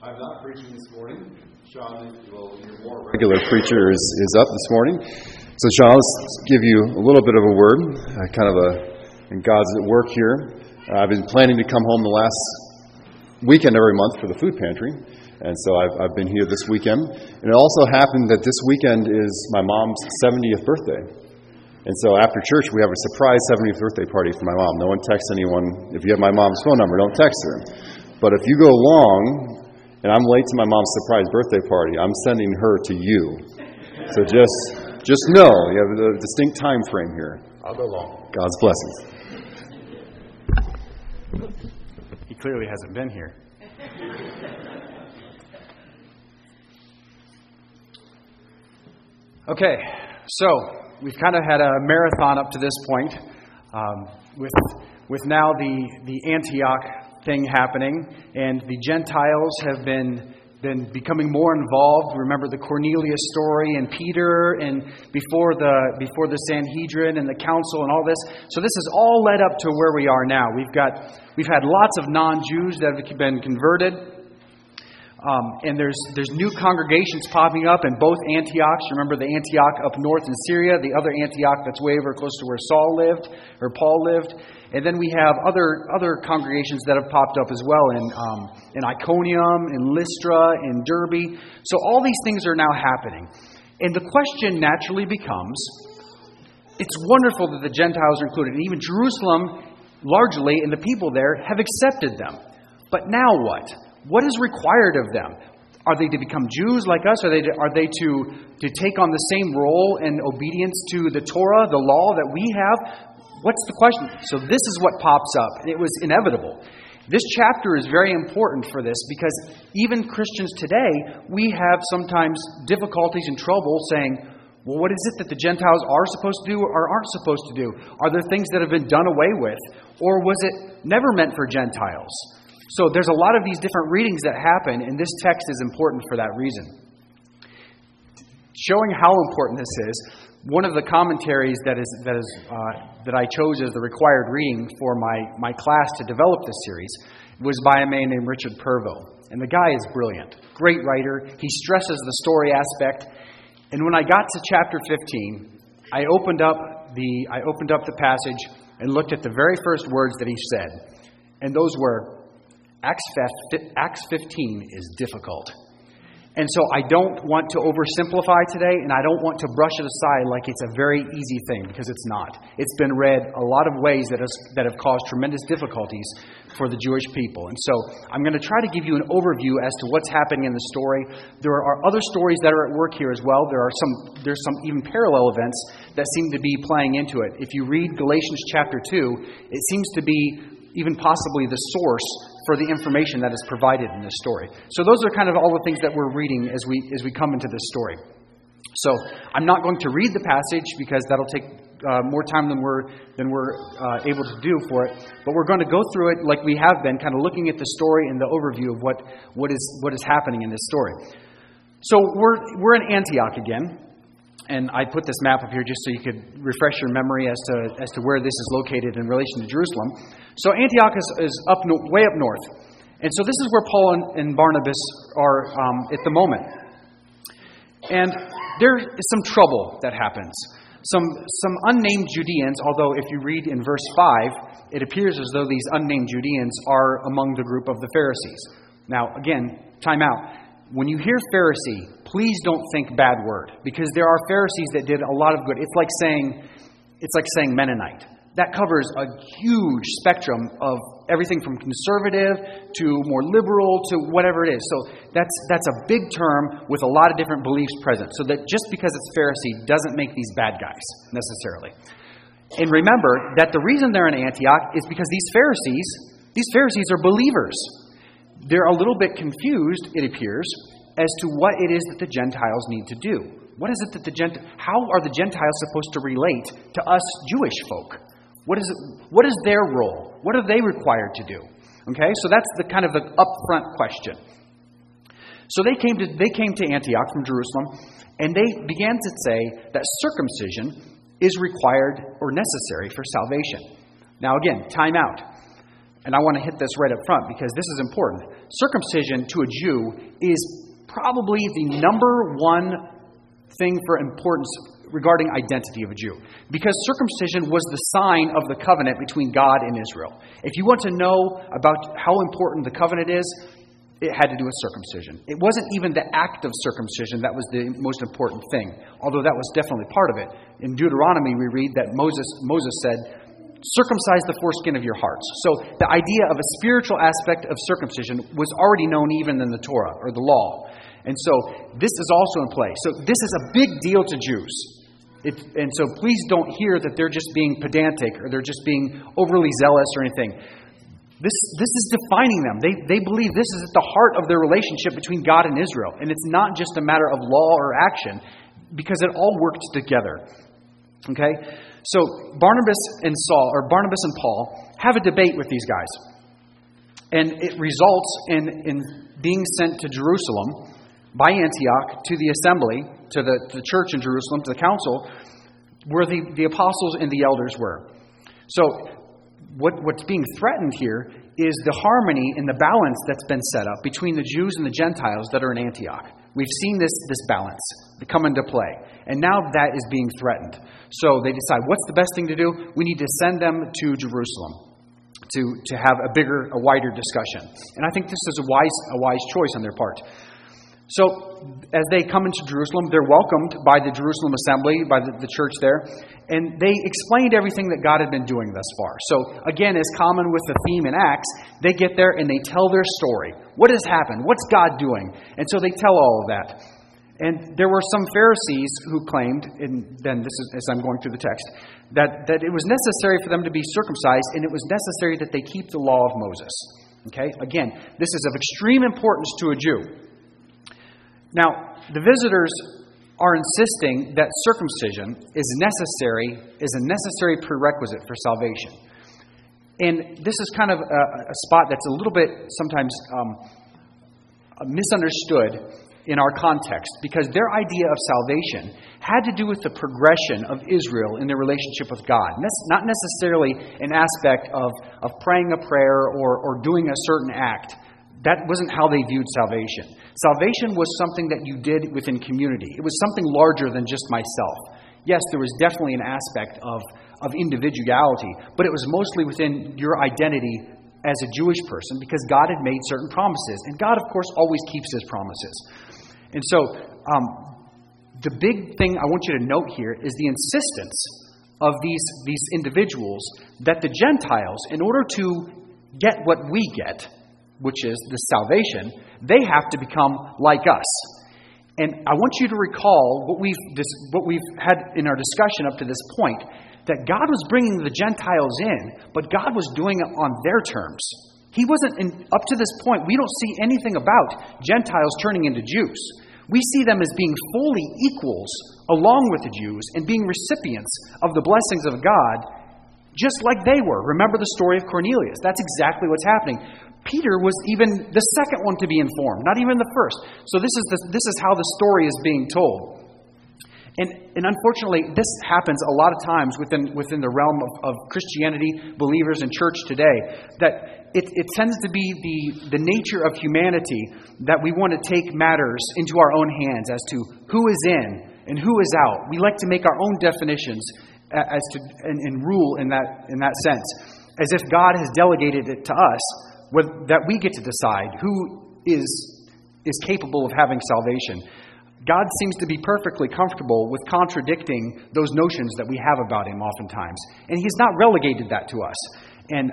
I'm not preaching this morning. Sean, well, your more regular preacher is up this morning. So Sean, let's give you a little bit of a word, and God's at work here. I've been planning to come home the last weekend every month for the food pantry, and so I've been here this weekend. And it also happened that this weekend is my mom's 70th birthday. And so after church, we have a surprise 70th birthday party for my mom. No one texts anyone. If you have my mom's phone number, don't text her. But if you go long and I'm late to my mom's surprise birthday party, I'm sending her to you. So just know, you have a distinct time frame here. I'll go long. God's blessings. He clearly hasn't been here. Okay, so we've kind of had a marathon up to this point, with now the Antioch thing happening, and the Gentiles have been becoming more involved. Remember the Cornelius story and Peter, and before the Sanhedrin and the council and all this. So this has all led up to where we are now. We've had lots of non-Jews that have been converted. And there's new congregations popping up in both Antiochs. Remember the Antioch up north in Syria, the other Antioch that's way over close to where Paul lived. And then we have other congregations that have popped up as well in Iconium, in Lystra, in Derbe. So all these things are now happening. And the question naturally becomes, it's wonderful that the Gentiles are included. And even Jerusalem, largely, and the people there have accepted them. But now what? What is required of them? Are they to become Jews like us? Are they to take on the same role and obedience to the Torah, the law that we have? What's the question? So this is what pops up. It was inevitable. This chapter is very important for this because even Christians today, we have sometimes difficulties and trouble saying, well, what is it that the Gentiles are supposed to do or aren't supposed to do? Are there things that have been done away with? Or was it never meant for Gentiles? So there's a lot of these different readings that happen, and this text is important for that reason. Showing how important this is, one of the commentaries that I chose as the required reading for my class to develop this series was by a man named Richard Purvo. And the guy is brilliant. Great writer. He stresses the story aspect. And when I got to chapter 15, I opened up the passage and looked at the very first words that he said. And those were, Acts 15 is difficult. And so I don't want to oversimplify today, and I don't want to brush it aside like it's a very easy thing, because it's not. It's been read a lot of ways that have caused tremendous difficulties for the Jewish people. And so I'm going to try to give you an overview as to what's happening in the story. There are other stories that are at work here as well. There's some even parallel events that seem to be playing into it. If you read Galatians chapter 2, it seems to be even possibly the source for the information that is provided in this story. So those are kind of all the things that we're reading as we come into this story. So I'm not going to read the passage because that'll take more time than we're able to do for it. But we're going to go through it like we have been, kind of looking at the story and the overview of what is happening in this story. So we're in Antioch again. And I put this map up here just so you could refresh your memory as to where this is located in relation to Jerusalem. So Antioch is way up north. And so this is where Paul and Barnabas are at the moment. And there is some trouble that happens. Some unnamed Judeans, although if you read in verse 5, it appears as though these unnamed Judeans are among the group of the Pharisees. Now, again, time out. When you hear Pharisee, please don't think bad word, because there are Pharisees that did a lot of good. It's like saying Mennonite. That covers a huge spectrum of everything from conservative to more liberal to whatever it is. So that's a big term with a lot of different beliefs present. So that just because it's Pharisee doesn't make these bad guys necessarily. And remember that the reason they're in Antioch is because these Pharisees are believers. They're a little bit confused, it appears, as to what it is that the Gentiles need to do. What is it that how are the Gentiles supposed to relate to us Jewish folk? What is their role? What are they required to do? Okay, so that's the kind of the upfront question. So they came to Antioch from Jerusalem, and they began to say that circumcision is required or necessary for salvation. Now again, time out. and I want to hit this right up front because this is important. Circumcision to a Jew is probably the number one thing for importance regarding identity of a Jew. Because circumcision was the sign of the covenant between God and Israel. If you want to know about how important the covenant is, it had to do with circumcision. It wasn't even the act of circumcision that was the most important thing, although that was definitely part of it. In Deuteronomy, we read that Moses said, circumcise the foreskin of your hearts. So the idea of a spiritual aspect of circumcision was already known even in the Torah, or the law. And so this is also in play. So this is a big deal to Jews. And so please don't hear that they're just being pedantic or they're just being overly zealous or anything. This is defining them. They believe this is at the heart of their relationship between God and Israel. And it's not just a matter of law or action, because it all worked together. Okay? So Barnabas and Paul have a debate with these guys. And it results in being sent to Jerusalem by Antioch to the assembly, to the church in Jerusalem, to the council, where the apostles and the elders were. So what's being threatened here is the harmony and the balance that's been set up between the Jews and the Gentiles that are in Antioch. We've seen this balance come into play. And now that is being threatened. So they decide, what's the best thing to do? We need to send them to Jerusalem to have a wider discussion. And I think this is a wise choice on their part. So as they come into Jerusalem, they're welcomed by the Jerusalem assembly, by the church there, and they explained everything that God had been doing thus far. So again, as common with the theme in Acts, they get there and they tell their story. What has happened? What's God doing? And so they tell all of that. And there were some Pharisees who claimed, and then this is as I'm going through the text, that it was necessary for them to be circumcised, and it was necessary that they keep the law of Moses. Okay? Again, this is of extreme importance to a Jew. Now, the visitors are insisting that circumcision is a necessary prerequisite for salvation. And this is kind of a spot that's a little bit sometimes misunderstood in our context, because their idea of salvation had to do with the progression of Israel in their relationship with God. And that's not necessarily an aspect of praying a prayer or doing a certain act. That wasn't how they viewed salvation. Salvation was something that you did within community. It was something larger than just myself. Yes, there was definitely an aspect of individuality, but it was mostly within your identity as a Jewish person, because God had made certain promises. And God, of course, always keeps His promises. And so the big thing I want you to note here is the insistence of these individuals that the Gentiles, in order to get what we get, which is the salvation, they have to become like us. And I want you to recall what we've had in our discussion up to this point, that God was bringing the Gentiles in, but God was doing it on their terms. He wasn't, up to this point, we don't see anything about Gentiles turning into Jews. We see them as being fully equals along with the Jews and being recipients of the blessings of God, just like they were. Remember the story of Cornelius. That's exactly what's happening. Peter was even the second one to be informed, not even the first. So this is how the story is being told. And unfortunately, this happens a lot of times within the realm of Christianity, believers in church today, that it tends to be the nature of humanity that we want to take matters into our own hands as to who is in and who is out. We like to make our own definitions and rule in that sense, as if God has delegated it to us, that we get to decide who is capable of having salvation. God seems to be perfectly comfortable with contradicting those notions that we have about Him oftentimes. And He's not relegated that to us. And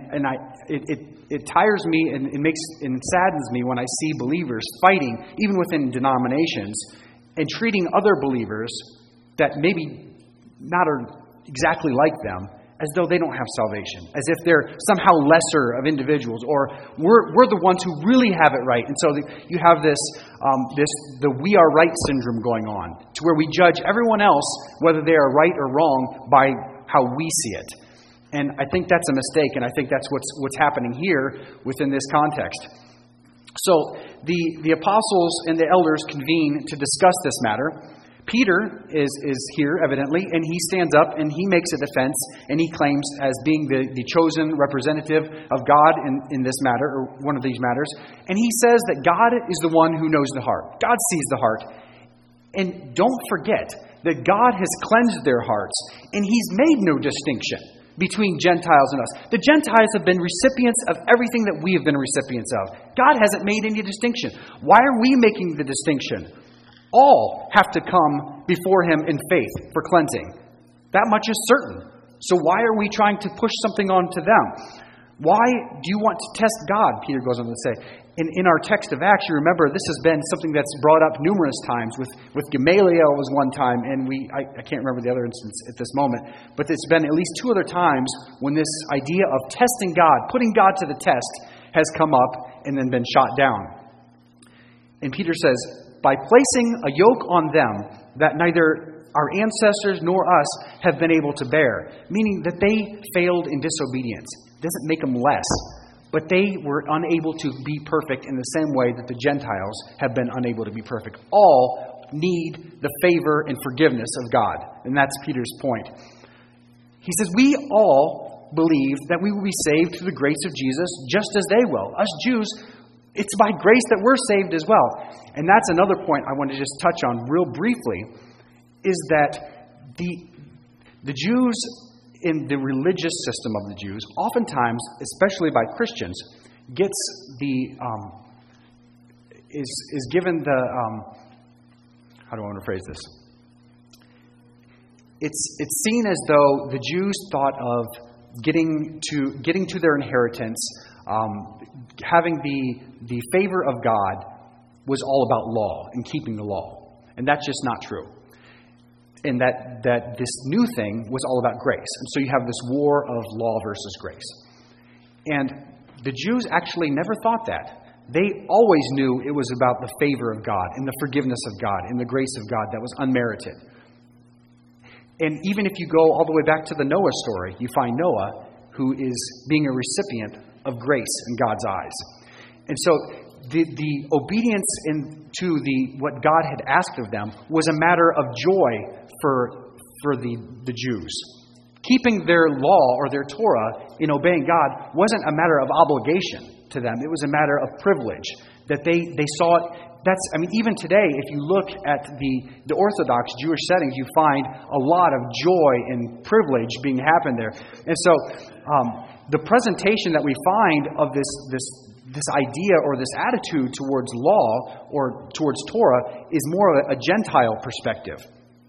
it tires me and saddens me when I see believers fighting, even within denominations, and treating other believers that maybe not are exactly like them, as though they don't have salvation, as if they're somehow lesser of individuals, or we're the ones who really have it right. And so you have the we are right syndrome going on, to where we judge everyone else, whether they are right or wrong, by how we see it. And I think that's a mistake, and I think that's what's happening here within this context. So the apostles and the elders convene to discuss this matter, Peter is here, evidently, and he stands up and he makes a defense, and he claims as being the chosen representative of God in this matter, or one of these matters. And he says that God is the one who knows the heart. God sees the heart. And don't forget that God has cleansed their hearts, and He's made no distinction between Gentiles and us. The Gentiles have been recipients of everything that we have been recipients of. God hasn't made any distinction. Why are we making the distinction? All have to come before Him in faith for cleansing. That much is certain. So why are we trying to push something onto them? Why do you want to test God? Peter goes on to say. In our text of Acts, you remember this has been something that's brought up numerous times. With Gamaliel was one time, and I can't remember the other instance at this moment, but it's been at least two other times when this idea of testing God, putting God to the test, has come up and then been shot down. And Peter says, by placing a yoke on them that neither our ancestors nor us have been able to bear, meaning that they failed in disobedience. It doesn't make them less. But they were unable to be perfect in the same way that the Gentiles have been unable to be perfect. All need the favor and forgiveness of God. And that's Peter's point. He says, we all believe that we will be saved through the grace of Jesus just as they will. Us Jews, it's by grace that we're saved as well. And that's another point I want to just touch on real briefly, is that the Jews in the religious system of the Jews, oftentimes, especially by Christians, is given the how do I want to phrase this? It's seen as though the Jews thought of getting to their inheritance, having the favor of God was all about law and keeping the law, and that's just not true. And that this new thing was all about grace. And so you have this war of law versus grace. And the Jews actually never thought that. They always knew it was about the favor of God and the forgiveness of God and the grace of God that was unmerited. And even if you go all the way back to the Noah story, you find Noah, who is being a recipient of grace in God's eyes. And so the obedience to what God had asked of them was a matter of joy for the Jews. Keeping their law or their Torah in obeying God wasn't a matter of obligation to them. It was a matter of privilege that they saw it. Even today, if you look at the Orthodox Jewish settings, you find a lot of joy and privilege being happened there. And so the presentation that we find of this idea or this attitude towards law or towards Torah is more of a Gentile perspective.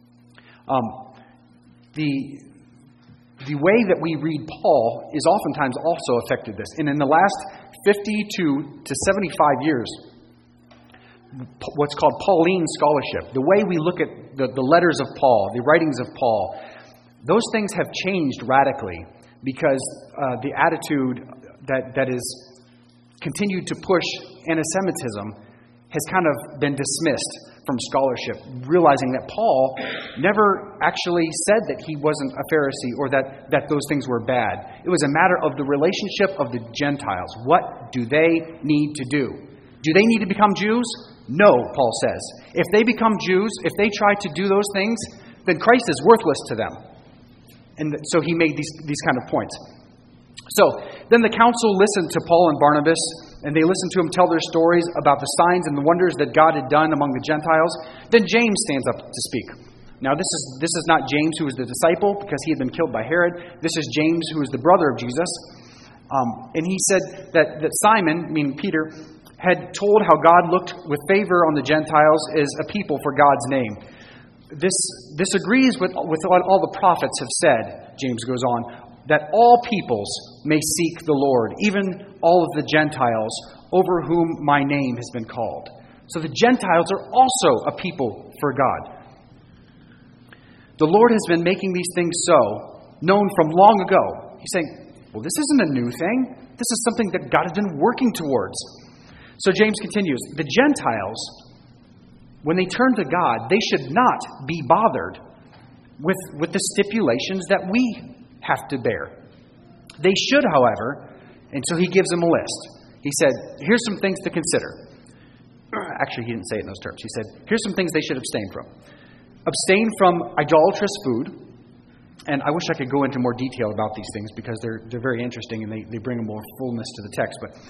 The way that we read Paul is oftentimes also affected this. And in the last 52 to 75 years, what's called Pauline scholarship, the way we look at the letters of Paul, the writings of Paul, those things have changed radically because the attitude that is continued to push anti-Semitism has kind of been dismissed from scholarship, realizing that Paul never actually said that he wasn't a Pharisee or that those things were bad. It was a matter of the relationship of the Gentiles. What do they need to do? Do they need to become Jews? No, Paul says. If they become Jews, if they try to do those things, then Christ is worthless to them. And so he made these kind of points. So then the council listened to Paul and Barnabas, and they listened to them tell their stories about the signs and the wonders that God had done among the Gentiles. Then James stands up to speak. Now this is not James who was the disciple because he had been killed by Herod. This is James who is the brother of Jesus. And he said that Simon, meaning Peter, had told how God looked with favor on the Gentiles as a people for God's name. This agrees with what all the prophets have said, James goes on, that all peoples may seek the Lord, even all of the Gentiles over whom my name has been called. So the Gentiles are also a people for God. The Lord has been making these things so, known from long ago. He's saying, well, this isn't a new thing. This is something that God has been working towards. So James continues, the Gentiles, when they turn to God, they should not be bothered with the stipulations that we have to bear. They should, however, and so he gives them a list. He said, here's some things to consider. Actually, he didn't say it in those terms. He said, here's some things they should abstain from. abstain from idolatrous food. And I wish I could go into more detail about these things because they're very interesting and they bring a more fullness to the text. But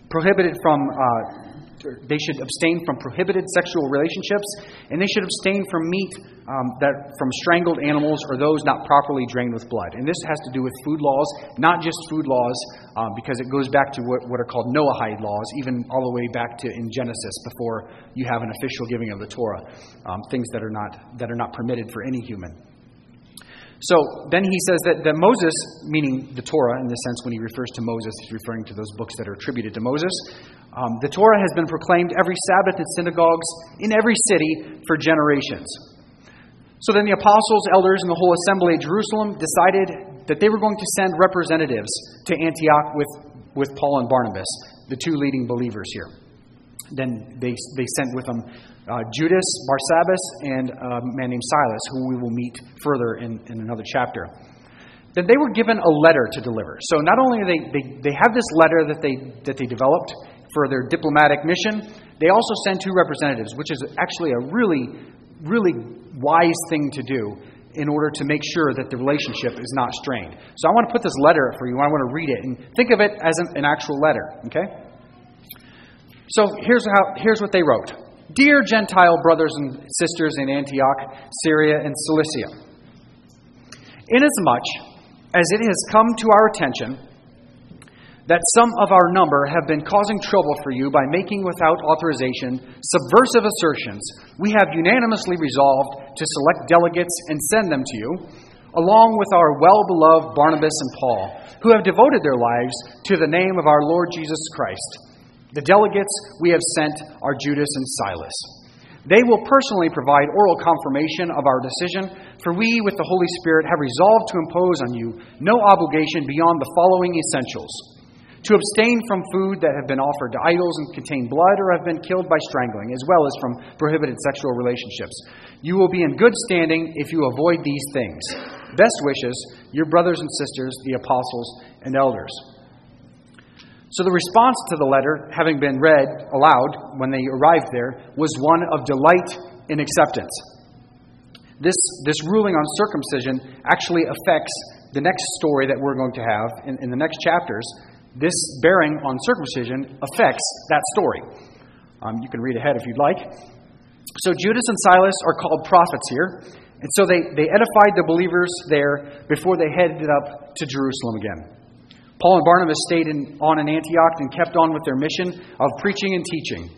they should abstain from prohibited sexual relationships, and they should abstain from meat from strangled animals or those not properly drained with blood. And this has to do with food laws, not just food laws, because it goes back to what are called Noahide laws, even all the way back to in Genesis before you have an official giving of the Torah, things that are not permitted for any human. So then he says that Moses, meaning the Torah in this sense, when he refers to Moses, he's referring to those books that are attributed to Moses. The Torah has been proclaimed every Sabbath in synagogues in every city for generations. So then the apostles, elders, and the whole assembly at Jerusalem decided that they were going to send representatives to Antioch with Paul and Barnabas, the two leading believers here. Then they sent with them Judas, Barsabbas, and a man named Silas, who we will meet further in another chapter. Then they were given a letter to deliver. So not only are they have this letter that they developed for their diplomatic mission, they also send two representatives, which is actually a really, really wise thing to do in order to make sure that the relationship is not strained. So I want to put this letter for you. I want to read it and think of it as an actual letter. Okay. So here's what they wrote. Dear Gentile brothers and sisters in Antioch, Syria, and Cilicia, inasmuch as it has come to our attention that some of our number have been causing trouble for you by making without authorization subversive assertions, we have unanimously resolved to select delegates and send them to you, along with our well-beloved Barnabas and Paul, who have devoted their lives to the name of our Lord Jesus Christ. The delegates we have sent are Judas and Silas. They will personally provide oral confirmation of our decision, for we, with the Holy Spirit, have resolved to impose on you no obligation beyond the following essentials: to abstain from food that have been offered to idols and contain blood or have been killed by strangling, as well as from prohibited sexual relationships. You will be in good standing if you avoid these things. Best wishes, your brothers and sisters, the apostles and elders. So the response to the letter, having been read aloud when they arrived there, was one of delight and acceptance. This ruling on circumcision actually affects the next story that we're going to have in the next chapters. This bearing on circumcision affects that story. You can read ahead if you'd like. So Judas and Silas are called prophets here. And so they edified the believers there before they headed up to Jerusalem again. Paul and Barnabas stayed on in Antioch and kept on with their mission of preaching and teaching.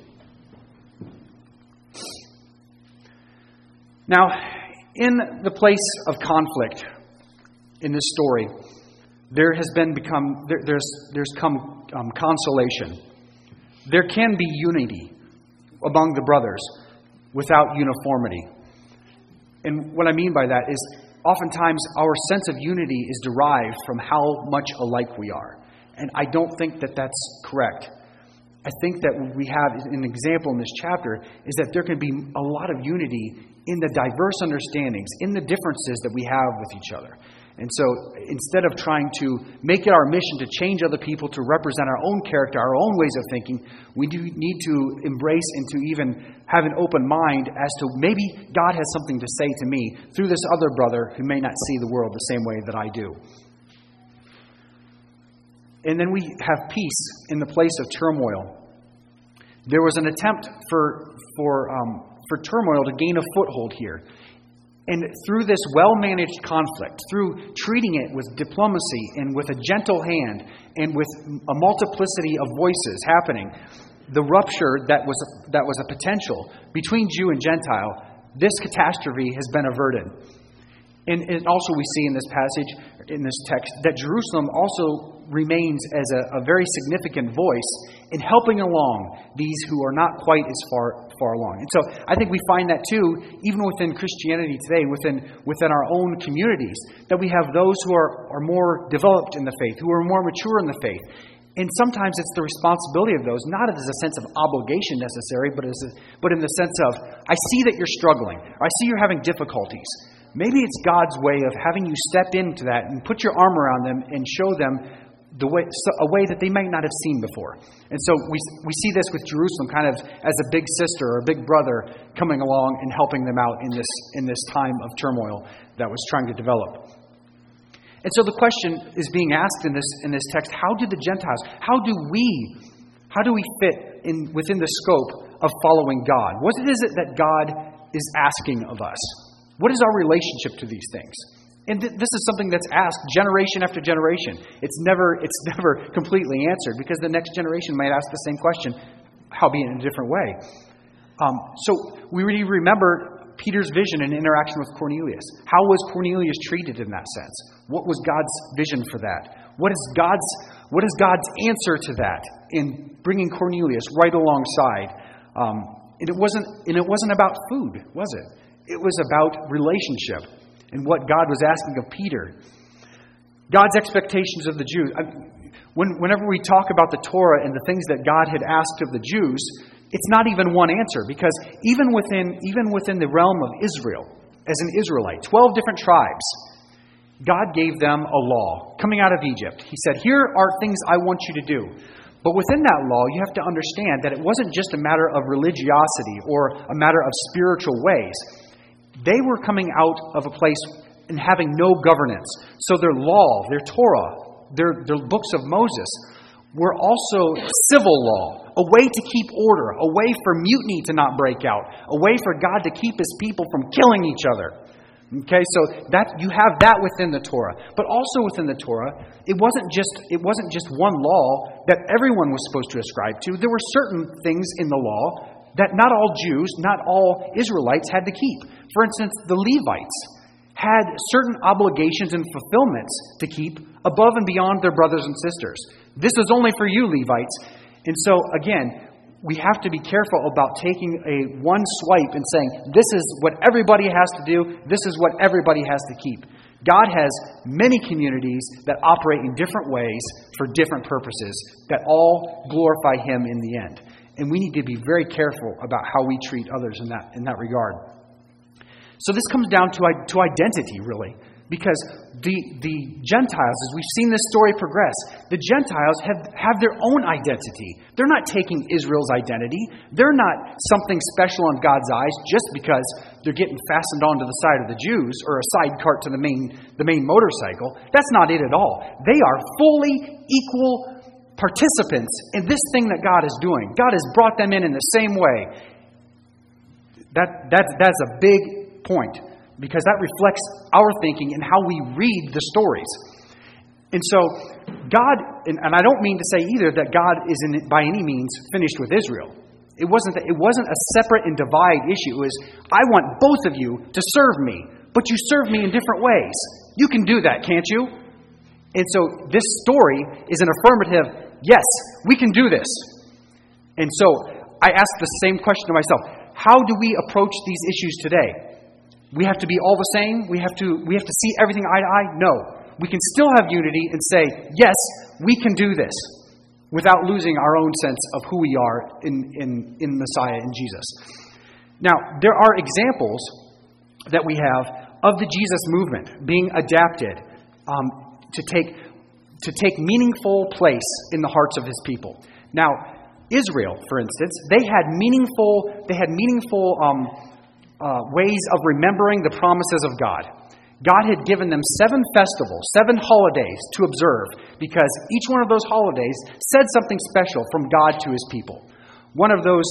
Now, in the place of conflict in this story, there's come consolation. There can be unity among the brothers without uniformity. And what I mean by that is, oftentimes, our sense of unity is derived from how much alike we are. And I don't think that that's correct. I think that we have an example in this chapter is that there can be a lot of unity in the diverse understandings, in the differences that we have with each other. And so instead of trying to make it our mission to change other people to represent our own character, our own ways of thinking, we do need to embrace and to even have an open mind as to maybe God has something to say to me through this other brother who may not see the world the same way that I do. And then we have peace in the place of turmoil. There was an attempt for turmoil to gain a foothold here. And through this well-managed conflict, through treating it with diplomacy and with a gentle hand and with a multiplicity of voices happening, the rupture that was a potential between Jew and Gentile, this catastrophe has been averted. And also we see in this passage, in this text, that Jerusalem also remains as a very significant voice in helping along these who are not quite as far along. And so I think we find that too, even within Christianity today, within our own communities, that we have those who are more developed in the faith, who are more mature in the faith. And sometimes it's the responsibility of those, not as a sense of obligation necessary, but in the sense of, I see that you're struggling, or I see you're having difficulties. Maybe it's God's way of having you step into that and put your arm around them and show them a way that they might not have seen before. And so we see this with Jerusalem kind of as a big sister or a big brother coming along and helping them out in this time of turmoil that was trying to develop. And so the question is being asked in this text: how do the Gentiles? How do we fit within the scope of following God? What is it that God is asking of us? What is our relationship to these things? And this is something that's asked generation after generation. It's never completely answered, because the next generation might ask the same question, howbeit in a different way. So we really remember Peter's vision and interaction with Cornelius. How was Cornelius treated in that sense? What was God's vision for that? What is God's answer to that in bringing Cornelius right alongside? And it wasn't about food, was it? It was about relationship and what God was asking of Peter. God's expectations of the Jews. Whenever we talk about the Torah and the things that God had asked of the Jews, it's not even one answer, because even within the realm of Israel, as an Israelite, 12 different tribes, God gave them a law coming out of Egypt. He said, here are things I want you to do. But within that law, you have to understand that it wasn't just a matter of religiosity or a matter of spiritual ways. They were coming out of a place and having no governance. So their law, their Torah, their books of Moses were also civil law, a way to keep order, a way for mutiny to not break out, a way for God to keep His people from killing each other. Okay, so that you have that within the Torah, but also within the Torah, it wasn't just one law that everyone was supposed to ascribe to. There were certain things in the law that not all Jews, not all Israelites had to keep. For instance, the Levites had certain obligations and fulfillments to keep above and beyond their brothers and sisters. This is only for you, Levites. And so, again, we have to be careful about taking a one swipe and saying, this is what everybody has to do, this is what everybody has to keep. God has many communities that operate in different ways for different purposes that all glorify Him in the end. And we need to be very careful about how we treat others in that regard. So this comes down to identity, really. Because the Gentiles, as we've seen this story progress, the Gentiles have their own identity. They're not taking Israel's identity. They're not something special in God's eyes just because they're getting fastened onto the side of the Jews or a side cart to the main motorcycle. That's not it at all. They are fully equal participants in this thing that God is doing. God has brought them in the same way. That's a big point, because that reflects our thinking and how we read the stories. And so God, and I don't mean to say either that God isn't by any means finished with Israel. It wasn't a separate and divide issue. It was, I want both of you to serve me, but you serve me in different ways. You can do that, can't you? And so this story is an affirmative, yes, we can do this. And so I ask the same question to myself. How do we approach these issues today? We have to be all the same? We have to see everything eye to eye? No. We can still have unity and say, yes, we can do this, without losing our own sense of who we are in Messiah, in Jesus. Now, there are examples that we have of the Jesus movement being adapted to take meaningful place in the hearts of His people. Now, Israel, for instance, they had meaningful ways of remembering the promises of God. God had given them 7 festivals, 7 holidays to observe, because each one of those holidays said something special from God to His people. One of those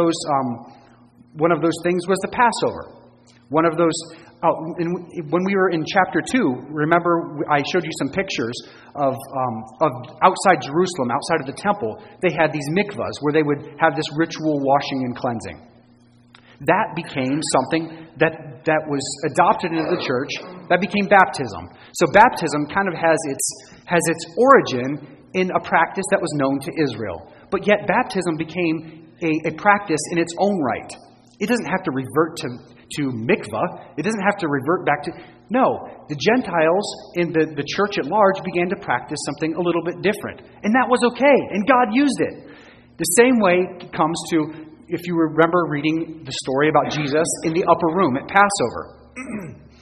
things was the Passover. One of those, when we were in chapter 2, remember I showed you some pictures of outside Jerusalem, outside of the temple. They had these mikvahs where they would have this ritual washing and cleansing. That became something that was adopted into the church. That became baptism. So baptism kind of has its origin in a practice that was known to Israel. But yet baptism became a practice in its own right. It doesn't have to revert to mikvah. It doesn't have to revert back to... No, the Gentiles in the church at large began to practice something a little bit different. And that was okay, and God used it. The same way comes to... If you remember reading the story about Jesus in the upper room at Passover,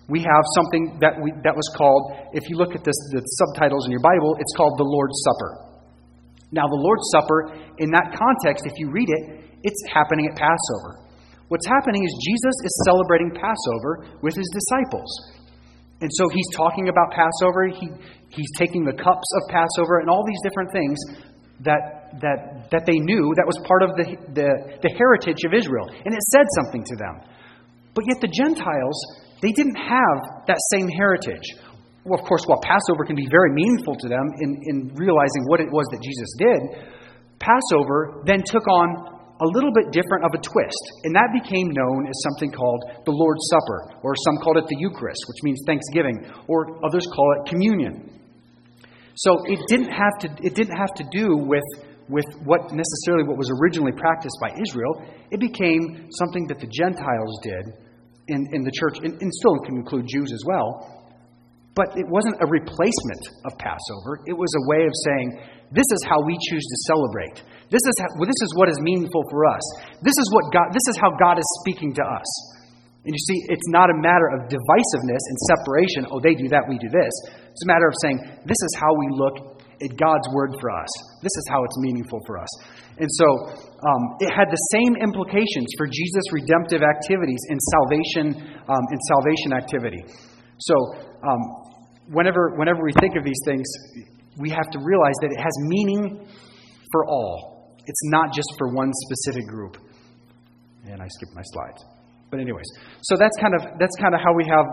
we have something that was called, if you look at the subtitles in your Bible, it's called the Lord's Supper. Now, the Lord's Supper, in that context, if you read it, it's happening at Passover. What's happening is Jesus is celebrating Passover with his disciples. And so he's talking about Passover. He's taking the cups of Passover and all these different things that they knew that was part of the heritage of Israel. And it said something to them. But yet the Gentiles, they didn't have that same heritage. Well, of course, while Passover can be very meaningful to them in realizing what it was that Jesus did, Passover then took on a little bit different of a twist. And that became known as something called the Lord's Supper, or some called it the Eucharist, which means Thanksgiving, or others call it communion. So it didn't have to do with what was originally practiced by Israel. It became something that the Gentiles did in the church, and still can include Jews as well. But it wasn't a replacement of Passover. It was a way of saying, this is how we choose to celebrate. This is what is meaningful for us. This is how God is speaking to us. And you see, it's not a matter of divisiveness and separation. Oh, they do that, we do this. It's a matter of saying, this is how we look at God's word for us. This is how it's meaningful for us. And so it had the same implications for Jesus' redemptive activities in salvation activity. So whenever we think of these things, we have to realize that it has meaning for all. It's not just for one specific group. And I skipped my slides. But anyways, so that's kind of how we have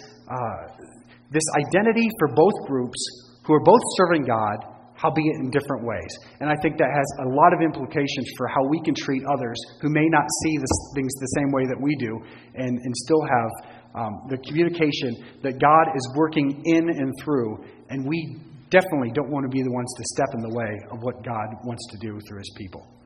this identity for both groups who are both serving God, howbeit in different ways. And I think that has a lot of implications for how we can treat others who may not see things the same way that we do, and still have the communication that God is working in and through, and we definitely don't want to be the ones to step in the way of what God wants to do through his people.